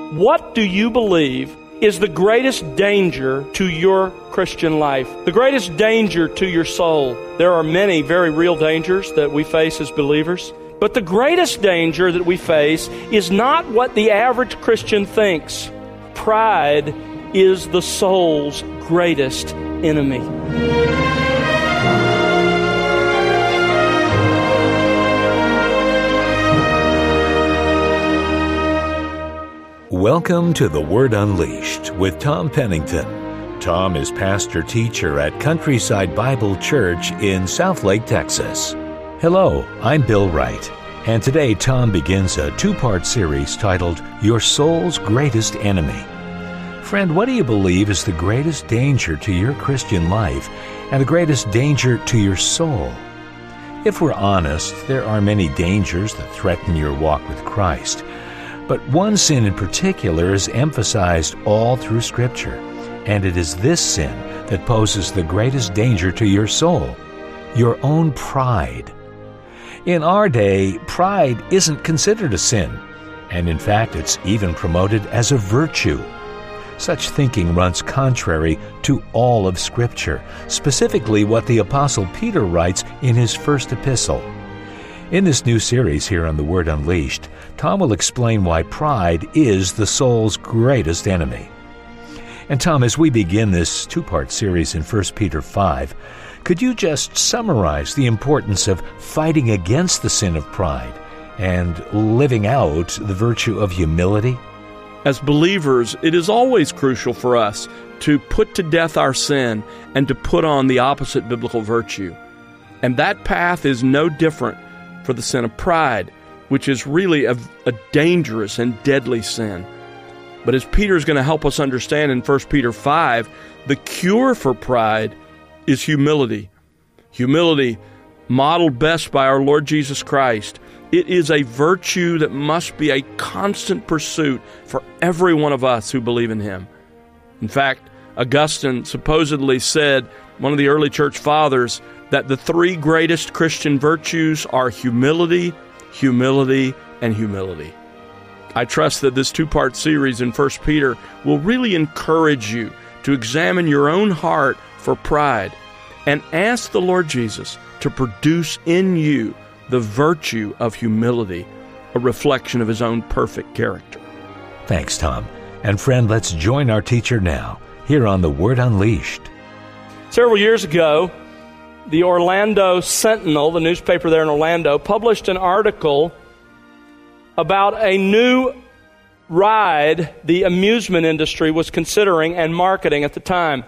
What do you believe is the greatest danger to your Christian life? The greatest danger to your soul? There are many very real dangers that we face as believers. But the greatest danger that we face is not what the average Christian thinks. Pride is the soul's greatest enemy. Welcome to The Word Unleashed with Tom Pennington. Tom is pastor-teacher at Countryside Bible Church in Southlake, Texas. Hello, I'm Bill Wright, and today Tom begins a two-part series titled Your Soul's Greatest Enemy. Friend, what do you believe is the greatest danger to your Christian life and the greatest danger to your soul? If we're honest, there are many dangers that threaten your walk with Christ. But one sin in particular is emphasized all through Scripture, and it is this sin that poses the greatest danger to your soul, your own pride. In our day, pride isn't considered a sin, and in fact it's even promoted as a virtue. Such thinking runs contrary to all of Scripture, specifically what the Apostle Peter writes in his first epistle. In this new series here on The Word Unleashed, Tom will explain why pride is the soul's greatest enemy. And Tom, as we begin this two-part series in 1 Peter 5, could you just summarize the importance of fighting against the sin of pride and living out the virtue of humility? As believers, it is always crucial for us to put to death our sin and to put on the opposite biblical virtue. And that path is no different for the sin of pride, which is really a dangerous and deadly sin. But as Peter is going to help us understand in 1 Peter 5, the cure for pride is humility. Humility modeled best by our Lord Jesus Christ. It is a virtue that must be a constant pursuit for every one of us who believe in Him. In fact, Augustine supposedly said, one of the early church fathers, that the three greatest Christian virtues are humility, humility, and humility. I trust that this two-part series in 1 Peter will really encourage you to examine your own heart for pride and ask the Lord Jesus to produce in you the virtue of humility, a reflection of His own perfect character. Thanks, Tom. And friend, let's join our teacher now, here on The Word Unleashed. Several years ago, the Orlando Sentinel, the newspaper there in Orlando, published an article about a new ride the amusement industry was considering and marketing at the time.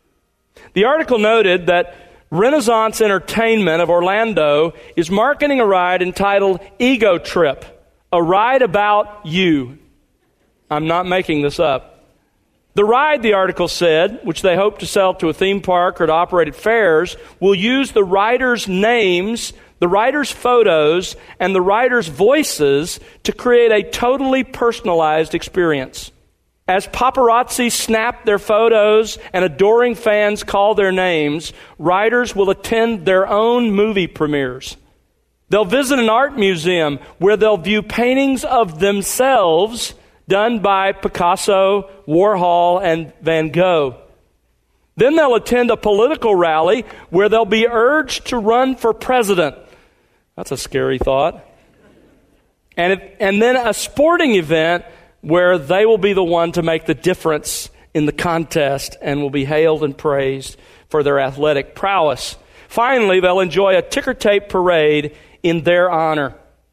The article noted that Renaissance Entertainment of Orlando is marketing a ride entitled Ego Trip, a ride about you. I'm not making this up. The ride, the article said, which they hope to sell to a theme park or to operate at fairs, will use the riders' names, the riders' photos, and the riders' voices to create a totally personalized experience. As paparazzi snap their photos and adoring fans call their names, riders will attend their own movie premieres. They'll visit an art museum where they'll view paintings of themselves done by Picasso, Warhol, and Van Gogh. Then they'll attend a political rally where they'll be urged to run for president. That's a scary thought. And then a sporting event where they will be the one to make the difference in the contest and will be hailed and praised for their athletic prowess. Finally, they'll enjoy a ticker tape parade in their honor.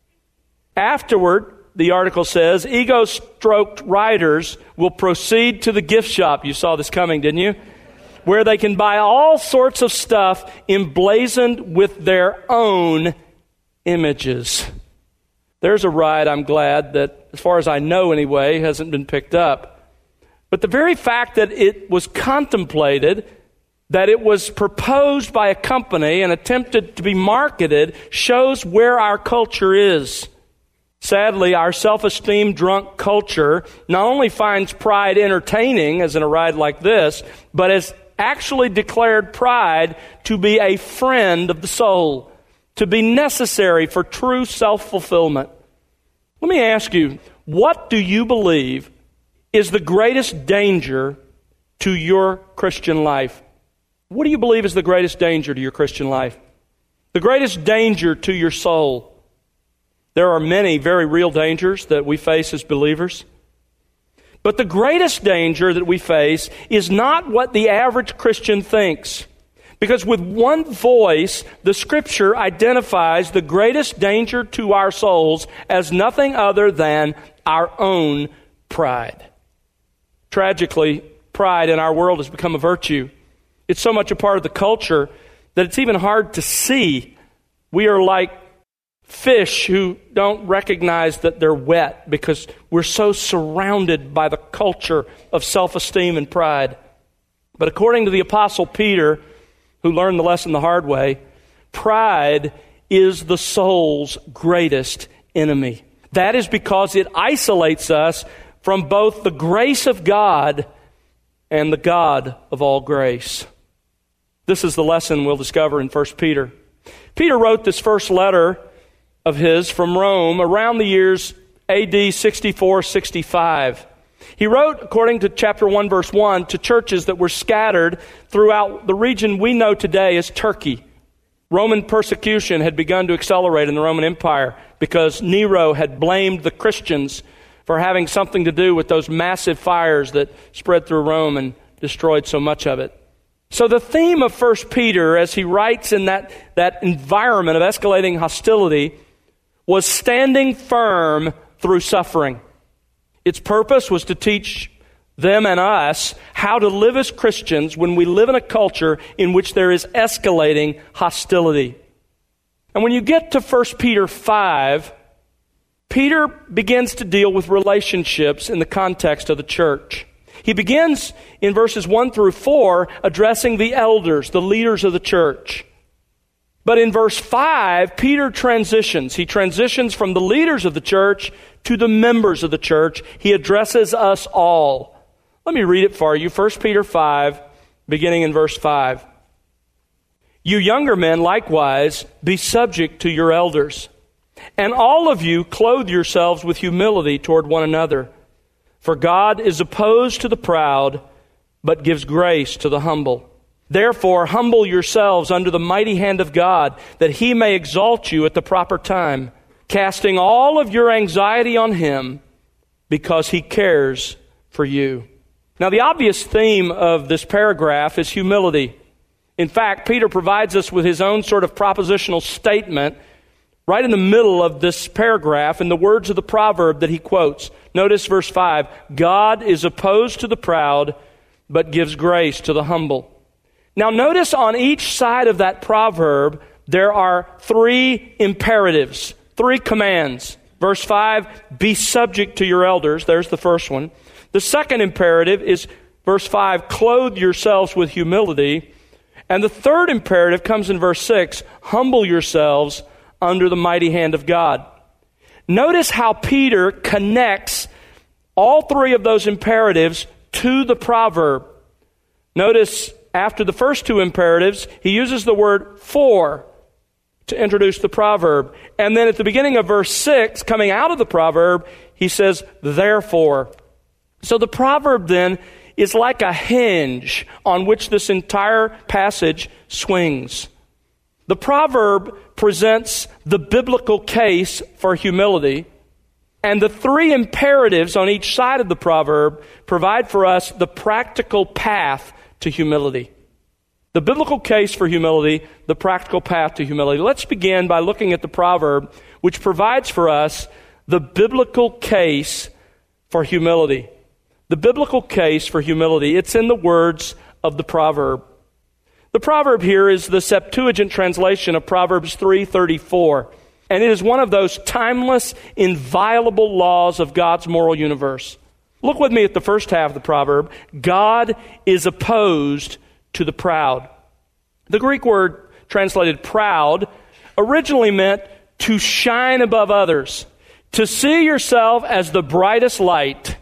Afterward, the article says, ego-stroked riders will proceed to the gift shop. You saw this coming, didn't you? Where they can buy all sorts of stuff emblazoned with their own images. There's a ride, I'm glad, that, as far as I know anyway, hasn't been picked up. But the very fact that it was contemplated, that it was proposed by a company and attempted to be marketed, shows where our culture is. Sadly, our self-esteem drunk culture not only finds pride entertaining, as in a ride like this, but has actually declared pride to be a friend of the soul, to be necessary for true self-fulfillment. Let me ask you, what do you believe is the greatest danger to your Christian life? What do you believe is the greatest danger to your Christian life? The greatest danger to your soul? There are many very real dangers that we face as believers. But the greatest danger that we face is not what the average Christian thinks. Because with one voice, the Scripture identifies the greatest danger to our souls as nothing other than our own pride. Tragically, pride in our world has become a virtue. It's so much a part of the culture that it's even hard to see. We are like fish who don't recognize that they're wet because we're so surrounded by the culture of self-esteem and pride. But according to the Apostle Peter, who learned the lesson the hard way, pride is the soul's greatest enemy. That is because it isolates us from both the grace of God and the God of all grace. This is the lesson we'll discover in 1 Peter. Peter wrote this first letter of his from Rome around the years AD 64-65. He wrote, according to chapter 1, verse 1, to churches that were scattered throughout the region we know today as Turkey. Roman persecution had begun to accelerate in the Roman Empire because Nero had blamed the Christians for having something to do with those massive fires that spread through Rome and destroyed so much of it. So the theme of 1 Peter, as he writes in that environment of escalating hostility, was standing firm through suffering. Its purpose was to teach them and us how to live as Christians when we live in a culture in which there is escalating hostility. And when you get to 1 Peter 5, Peter begins to deal with relationships in the context of the church. He begins in verses 1 through 4 addressing the elders, the leaders of the church. But in verse 5, Peter transitions. He transitions from the leaders of the church to the members of the church. He addresses us all. Let me read it for you. 1 Peter 5, beginning in verse 5. You younger men, likewise, be subject to your elders. And all of you clothe yourselves with humility toward one another. For God is opposed to the proud, but gives grace to the humble. Therefore, humble yourselves under the mighty hand of God, that He may exalt you at the proper time, casting all of your anxiety on Him, because He cares for you. Now, the obvious theme of this paragraph is humility. In fact, Peter provides us with his own sort of propositional statement right in the middle of this paragraph in the words of the proverb that he quotes. Notice verse 5, God is opposed to the proud, but gives grace to the humble. Now notice on each side of that proverb, there are three imperatives, three commands. Verse 5, be subject to your elders. There's the first one. The second imperative is verse 5, clothe yourselves with humility. And the third imperative comes in verse 6, humble yourselves under the mighty hand of God. Notice how Peter connects all three of those imperatives to the proverb. Notice after the first two imperatives, he uses the word for to introduce the proverb. And then at the beginning of verse 6, coming out of the proverb, he says, therefore. So the proverb then is like a hinge on which this entire passage swings. The proverb presents the biblical case for humility, and the three imperatives on each side of the proverb provide for us the practical path to humility. The biblical case for humility, the practical path to humility. Let's begin by looking at the proverb, which provides for us the biblical case for humility. The biblical case for humility, it's in the words of the proverb. The proverb here is the Septuagint translation of Proverbs 3:34, and it is one of those timeless, inviolable laws of God's moral universe. Look with me at the first half of the proverb. God is opposed to the proud. The Greek word translated proud originally meant to shine above others, to see yourself as the brightest light,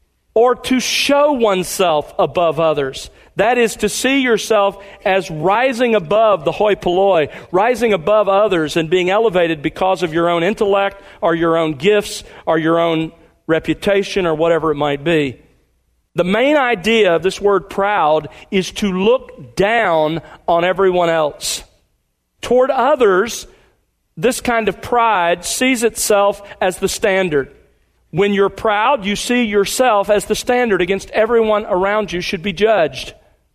or to show oneself above others. That is to see yourself as rising above the hoi polloi, rising above others and being elevated because of your own intellect or your own gifts or your own reputation or whatever it might be. The main idea of this word proud is to look down on everyone else. Toward others, this kind of pride sees itself as the standard. When you're proud, you see yourself as the standard against everyone around you should be judged,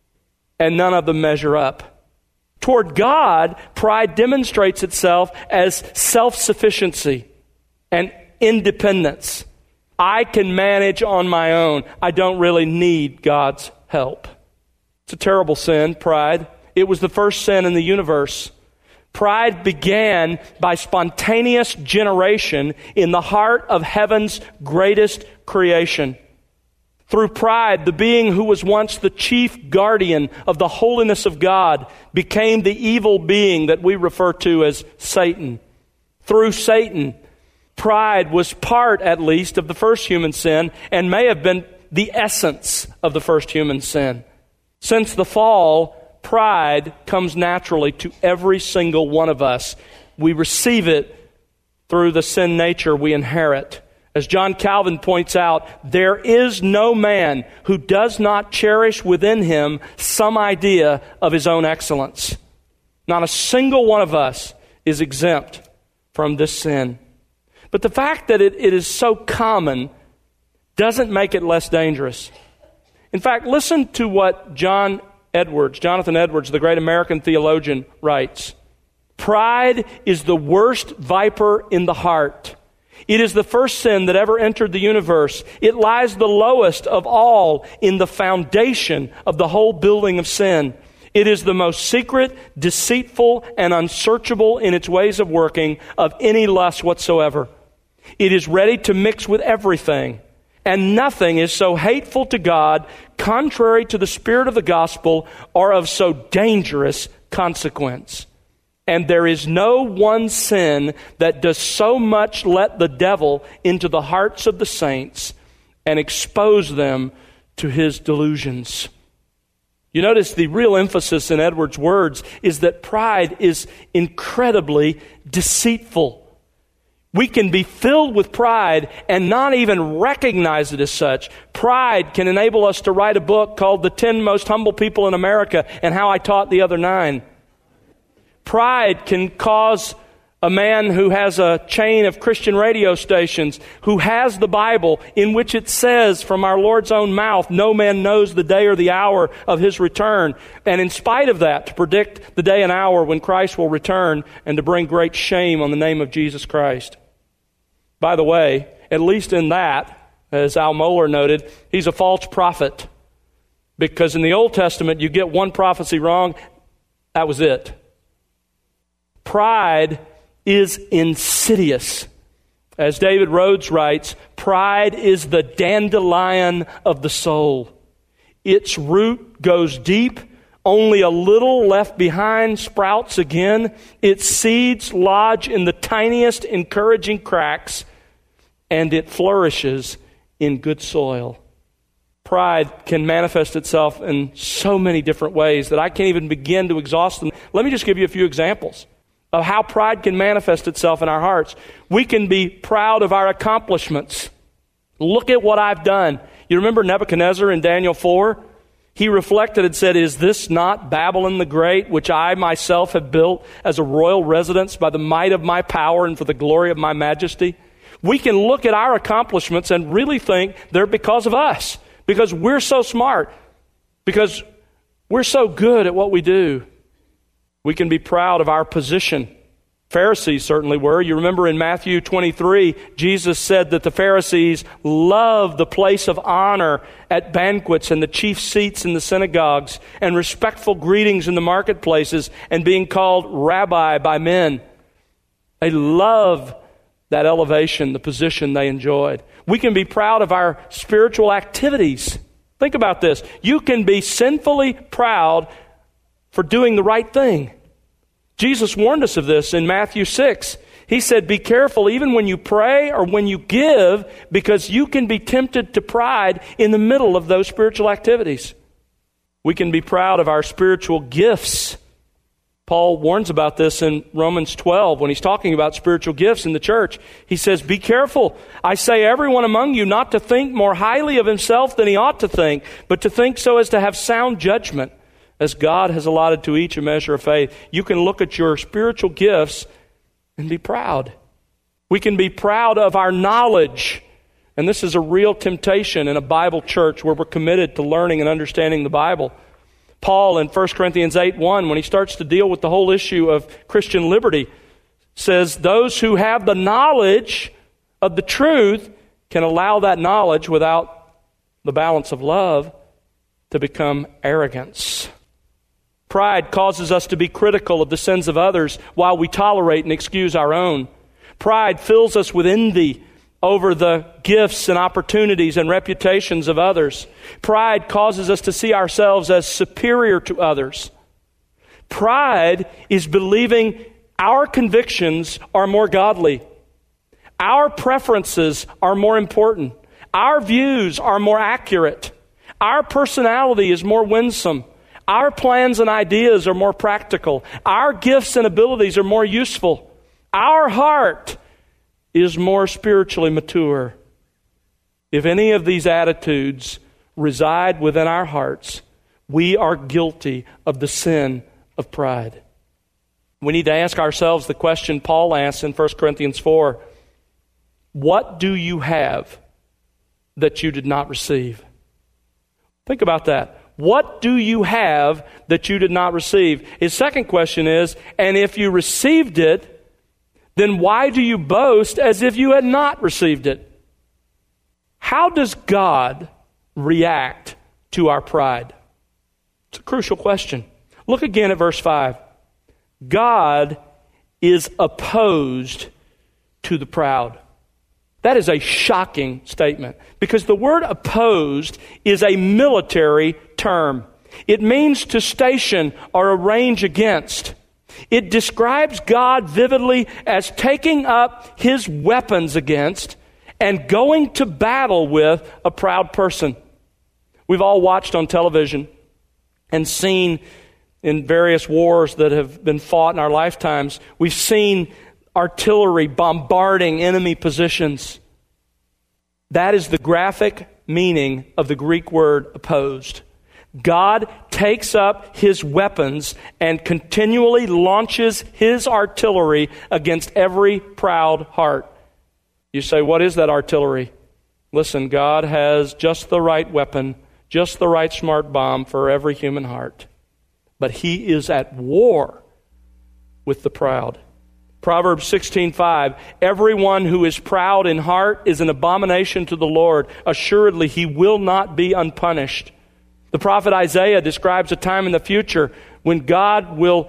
and none of them measure up. Toward God, pride demonstrates itself as self-sufficiency and independence. I can manage on my own. I don't really need God's help. It's a terrible sin, pride. It was the first sin in the universe. Pride began by spontaneous generation in the heart of heaven's greatest creation. Through pride, the being who was once the chief guardian of the holiness of God became the evil being that we refer to as Satan. Through Satan, pride was part, at least, of the first human sin and may have been the essence of the first human sin. Since the fall, pride comes naturally to every single one of us. We receive it through the sin nature we inherit. As John Calvin points out, there is no man who does not cherish within him some idea of his own excellence. Not a single one of us is exempt from this sin. But the fact that it is so common doesn't make it less dangerous. In fact, listen to what Jonathan Edwards, the great American theologian, writes. Pride is the worst viper in the heart. It is the first sin that ever entered the universe. It lies the lowest of all in the foundation of the whole building of sin. It is the most secret, deceitful, and unsearchable in its ways of working of any lust whatsoever. It is ready to mix with everything, and nothing is so hateful to God, contrary to the spirit of the gospel, or of so dangerous consequence. And there is no one sin that does so much let the devil into the hearts of the saints and expose them to his delusions. You notice the real emphasis in Edwards' words is that pride is incredibly deceitful. We can be filled with pride and not even recognize it as such. Pride can enable us to write a book called The 10 Most Humble People in America and How I Taught the Other 9. Pride can cause a man who has a chain of Christian radio stations, who has the Bible in which it says from our Lord's own mouth, no man knows the day or the hour of his return. And in spite of that, to predict the day and hour when Christ will return and to bring great shame on the name of Jesus Christ. By the way, at least in that, as Al Mohler noted, he's a false prophet. Because in the Old Testament, you get one prophecy wrong, that was it. Pride is insidious. As David Rhodes writes, pride is the dandelion of the soul. Its root goes deep, only a little left behind sprouts again. Its seeds lodge in the tiniest encouraging cracks, and it flourishes in good soil. Pride can manifest itself in so many different ways that I can't even begin to exhaust them. Let me just give you a few examples of how pride can manifest itself in our hearts. We can be proud of our accomplishments. Look at what I've done. You remember Nebuchadnezzar in Daniel 4? He reflected and said, is this not Babylon the Great, which I myself have built as a royal residence by the might of my power and for the glory of my majesty? We can look at our accomplishments and really think they're because of us, because we're so smart, because we're so good at what we do. We can be proud of our position. Pharisees certainly were. You remember in Matthew 23, Jesus said that the Pharisees loved the place of honor at banquets and the chief seats in the synagogues and respectful greetings in the marketplaces and being called rabbi by men. They love that elevation, the position they enjoyed. We can be proud of our spiritual activities. Think about this. You can be sinfully proud for doing the right thing. Jesus warned us of this in Matthew 6. He said, be careful even when you pray or when you give, because you can be tempted to pride in the middle of those spiritual activities. We can be proud of our spiritual gifts. Paul warns about this in Romans 12 when he's talking about spiritual gifts in the church. He says, "Be careful. I say everyone among you not to think more highly of himself than he ought to think, but to think so as to have sound judgment, as God has allotted to each a measure of faith." You can look at your spiritual gifts and be proud. We can be proud of our knowledge. And this is a real temptation in a Bible church where we're committed to learning and understanding the Bible. Paul in 1 Corinthians 8:1, when he starts to deal with the whole issue of Christian liberty, says those who have the knowledge of the truth can allow that knowledge without the balance of love to become arrogance. Pride causes us to be critical of the sins of others while we tolerate and excuse our own. Pride fills us with envy over the gifts and opportunities and reputations of others. Pride causes us to see ourselves as superior to others. Pride is believing our convictions are more godly. Our preferences are more important. Our views are more accurate. Our personality is more winsome. Our plans and ideas are more practical. Our gifts and abilities are more useful. Our heart is more spiritually mature. If any of these attitudes reside within our hearts, we are guilty of the sin of pride. We need to ask ourselves the question Paul asks in 1 Corinthians 4. What do you have that you did not receive? Think about that. What do you have that you did not receive? His second question is, and if you received it, then why do you boast as if you had not received it? How does God react to our pride? It's a crucial question. Look again at verse 5. God is opposed to the proud. That is a shocking statement because the word opposed is a military term. It means to station or arrange against. It describes God vividly as taking up his weapons against and going to battle with a proud person. We've all watched on television and seen in various wars that have been fought in our lifetimes, we've seen artillery bombarding enemy positions. That is the graphic meaning of the Greek word opposed. God takes up his weapons and continually launches his artillery against every proud heart. You say, what is that artillery? Listen, God has just the right weapon, just the right smart bomb for every human heart. But he is at war with the proud. Proverbs 16:5, everyone who is proud in heart is an abomination to the Lord. Assuredly, he will not be unpunished. The prophet Isaiah describes a time in the future when God will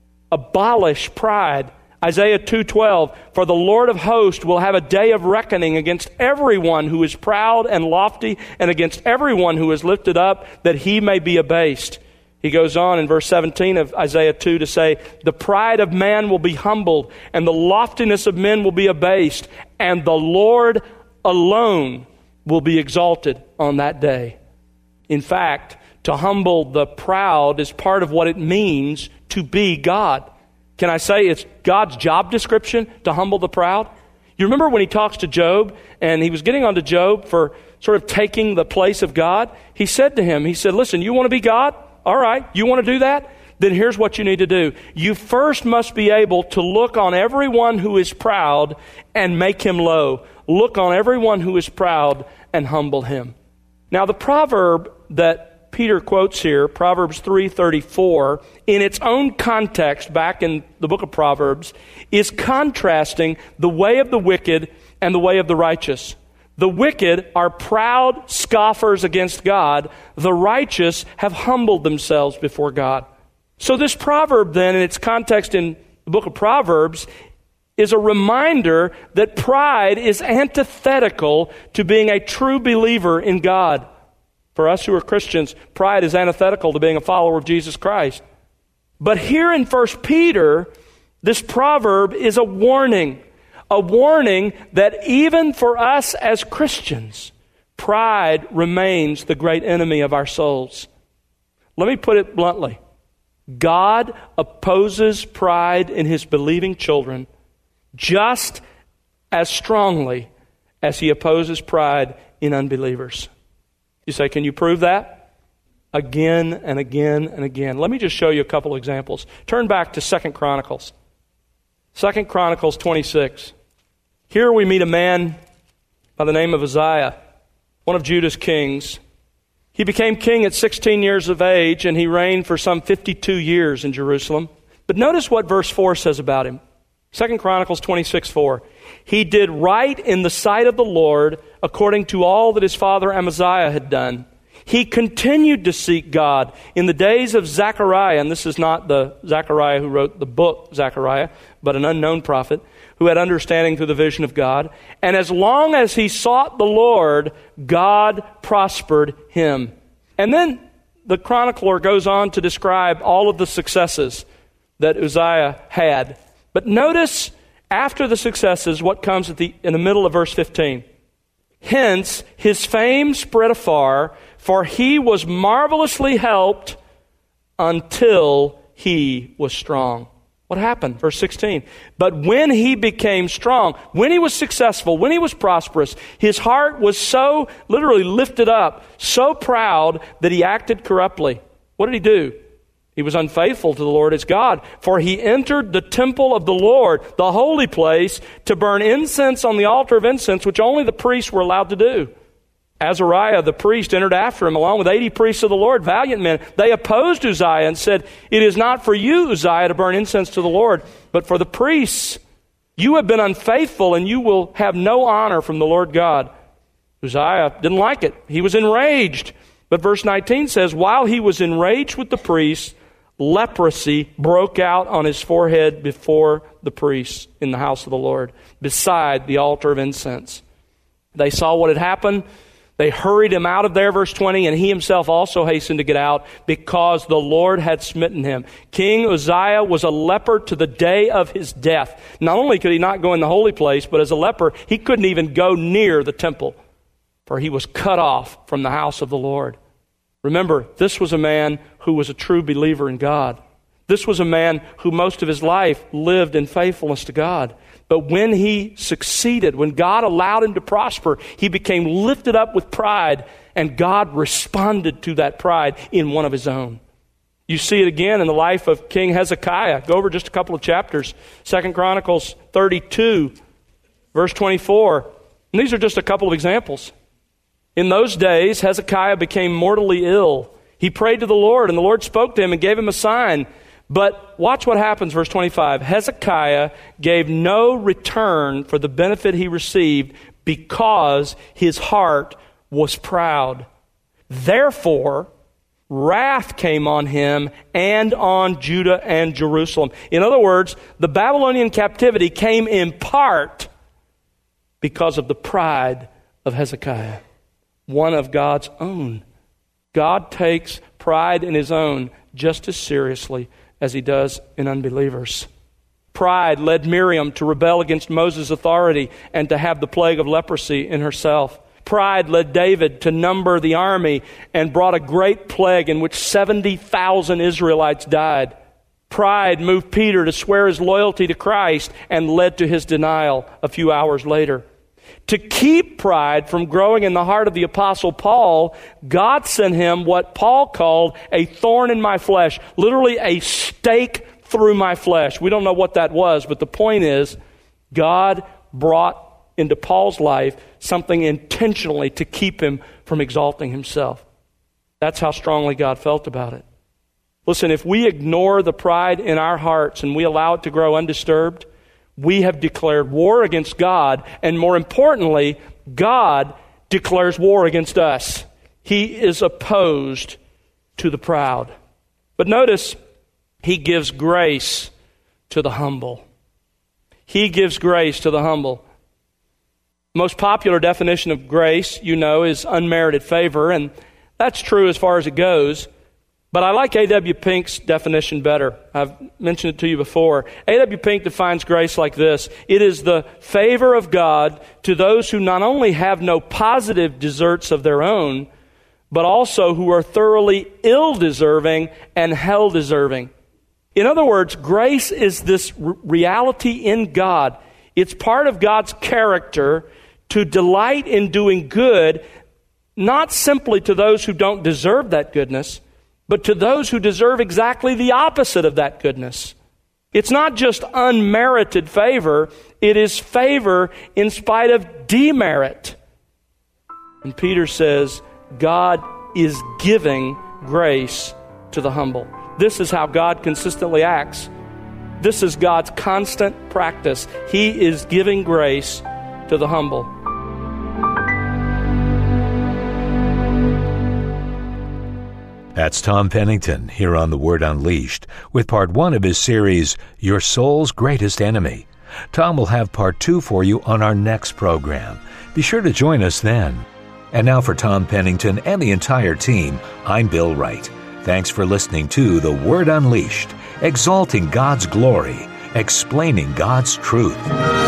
abolish pride. Isaiah 2:12, for the Lord of hosts will have a day of reckoning against everyone who is proud and lofty and against everyone who is lifted up that he may be abased. He goes on in verse 17 of Isaiah 2 to say, the pride of man will be humbled and the loftiness of men will be abased and the Lord alone will be exalted on that day. In fact, to humble the proud is part of what it means to be God. Can I say it's God's job description to humble the proud? You remember when he talks to Job and he was getting onto Job for sort of taking the place of God? He said to him, listen, you want to be God? All right, you want to do that? Then here's what you need to do. You first must be able to look on everyone who is proud and make him low. Look on everyone who is proud and humble him. Now, the proverb that Peter quotes here, Proverbs 3:34, in its own context back in the book of Proverbs, is contrasting the way of the wicked and the way of the righteous. The wicked are proud scoffers against God. The righteous have humbled themselves before God. So this proverb then, in its context in the book of Proverbs, is a reminder that pride is antithetical to being a true believer in God. For us who are Christians, pride is antithetical to being a follower of Jesus Christ. But here in 1 Peter, this proverb is a warning that even for us as Christians, pride remains the great enemy of our souls. Let me put it bluntly. God opposes pride in His believing children just as strongly as He opposes pride in unbelievers. You say, can you prove that? Again and again and again. Let me just show you a couple examples. Turn back to 2 Chronicles. 2 Chronicles 26. Here we meet a man by the name of Uzziah, one of Judah's kings. He became king at 16 years of age, and he reigned for some 52 years in Jerusalem. But notice what verse 4 says about him. 2 Chronicles 26:4. He did right in the sight of the Lord according to all that his father Amaziah had done. He continued to seek God in the days of Zechariah, and this is not the Zechariah who wrote the book Zechariah, but an unknown prophet who had understanding through the vision of God. And as long as he sought the Lord, God prospered him. And then the chronicler goes on to describe all of the successes that Uzziah had. But notice, after the successes, what comes in the middle of verse 15. Hence, his fame spread afar, for he was marvelously helped until he was strong. What happened? Verse 16. But when he became strong, when he was successful, when he was prosperous, his heart was so literally lifted up, so proud that he acted corruptly. What did he do? He was unfaithful to the Lord his God, for he entered the temple of the Lord, the holy place, to burn incense on the altar of incense, which only the priests were allowed to do. Azariah, the priest, entered after him, along with 80 priests of the Lord, valiant men. They opposed Uzziah and said, "It is not for you, Uzziah, to burn incense to the Lord, but for the priests. You have been unfaithful, and you will have no honor from the Lord God." Uzziah didn't like it. He was enraged. But verse 19 says, while he was enraged with the priests, leprosy broke out on his forehead before the priests in the house of the Lord, beside the altar of incense. They saw what had happened. They hurried him out of there, verse 20, and he himself also hastened to get out because the Lord had smitten him. King Uzziah was a leper to the day of his death. Not only could he not go in the holy place, but as a leper, he couldn't even go near the temple, for he was cut off from the house of the Lord. Remember, this was a man who was a true believer in God. This was a man who most of his life lived in faithfulness to God. But when he succeeded, when God allowed him to prosper, he became lifted up with pride, and God responded to that pride in one of his own. You see it again in the life of King Hezekiah. Go over just a couple of chapters. 2 Chronicles 32, verse 24. And these are just a couple of examples. In those days, Hezekiah became mortally ill. He prayed to the Lord, and the Lord spoke to him and gave him a sign. But watch what happens, verse 25. Hezekiah gave no return for the benefit he received because his heart was proud. Therefore, wrath came on him and on Judah and Jerusalem. In other words, the Babylonian captivity came in part because of the pride of Hezekiah, one of God's own. God takes pride in his own just as seriously as he does in unbelievers. Pride led Miriam to rebel against Moses' authority and to have the plague of leprosy in herself. Pride led David to number the army and brought a great plague in which 70,000 Israelites died. Pride moved Peter to swear his loyalty to Christ and led to his denial a few hours later. To keep pride from growing in the heart of the Apostle Paul, God sent him what Paul called a thorn in my flesh, literally a stake through my flesh. We don't know what that was, but the point is, God brought into Paul's life something intentionally to keep him from exalting himself. That's how strongly God felt about it. Listen, if we ignore the pride in our hearts and we allow it to grow undisturbed, we have declared war against God, and more importantly, God declares war against us. He is opposed to the proud. But notice, he gives grace to the humble. He gives grace to the humble. Most popular definition of grace, you know, is unmerited favor, and that's true as far as it goes. But I like A.W. Pink's definition better. I've mentioned it to you before. A.W. Pink defines grace like this. It is the favor of God to those who not only have no positive deserts of their own, but also who are thoroughly ill-deserving and hell-deserving. In other words, grace is this reality in God. It's part of God's character to delight in doing good, not simply to those who don't deserve that goodness, but to those who deserve exactly the opposite of that goodness. It's not just unmerited favor, it is favor in spite of demerit. And Peter says, God is giving grace to the humble. This is how God consistently acts. This is God's constant practice. He is giving grace to the humble. That's Tom Pennington here on The Word Unleashed with part 1 of his series, Your Soul's Greatest Enemy. Tom will have part 2 for you on our next program. Be sure to join us then. And now for Tom Pennington and the entire team, I'm Bill Wright. Thanks for listening to The Word Unleashed, exalting God's glory, explaining God's truth.